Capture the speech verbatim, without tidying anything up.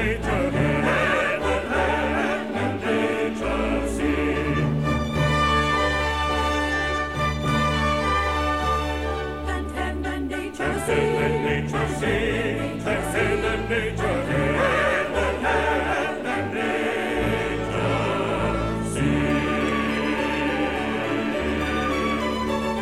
nature, let the land and nature sing. And, and, and nature sing. And nature sing. And, and nature